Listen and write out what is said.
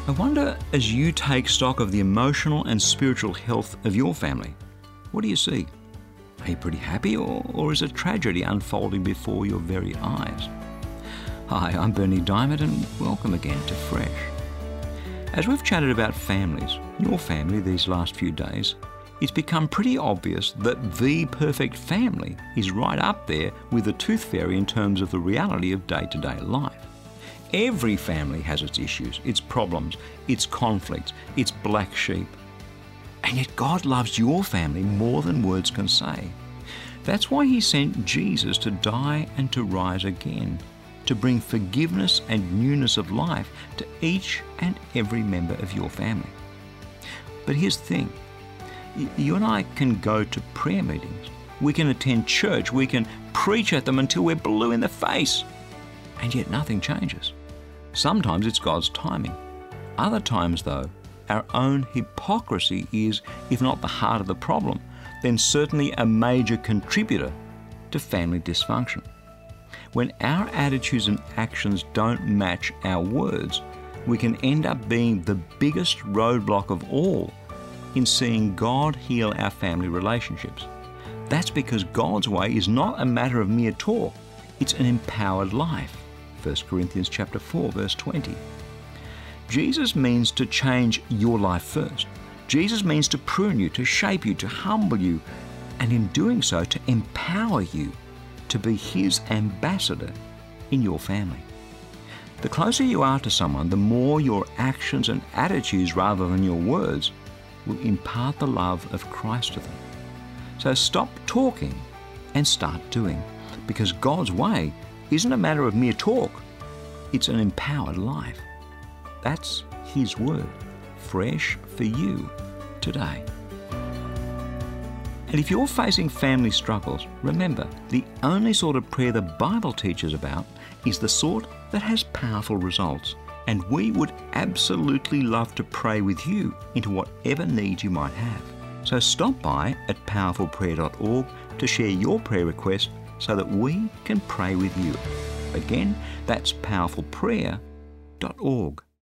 I wonder, as you take stock of the emotional and spiritual health of your family, what do you see? Are you pretty happy, or is a tragedy unfolding before your very eyes? Hi, I'm Berni Dymet, and welcome again to Fresh. As we've chatted about families, your family these last few days, it's become pretty obvious that the perfect family is right up there with the tooth fairy in terms of the reality of day-to-day life. Every family has its issues, its problems, its conflicts, its black sheep. And yet God loves your family more than words can say. That's why He sent Jesus to die and to rise again, to bring forgiveness and newness of life to each and every member of your family. But here's the thing. You and I can go to prayer meetings. We can attend church. We can preach at them until we're blue in the face. And yet nothing changes. Sometimes it's God's timing. Other times, though, our own hypocrisy is, if not the heart of the problem, then certainly a major contributor to family dysfunction. When our attitudes and actions don't match our words, we can end up being the biggest roadblock of all in seeing God heal our family relationships. That's because God's way is not a matter of mere talk, it's an empowered life. 1 Corinthians chapter 4, verse 20. Jesus means to change your life first. Jesus means to prune you, to shape you, to humble you, and in doing so, to empower you to be His ambassador in your family. The closer you are to someone, the more your actions and attitudes, rather than your words, will impart the love of Christ to them. So stop talking and start doing, because God's way isn't a matter of mere talk, it's an empowered life. That's His word, fresh for you today. And if you're facing family struggles, remember, the only sort of prayer the Bible teaches about is the sort that has powerful results. And we would absolutely love to pray with you into whatever needs you might have. So stop by at powerfulprayer.org to share your prayer request so that we can pray with you. Again, that's powerfulprayer.org.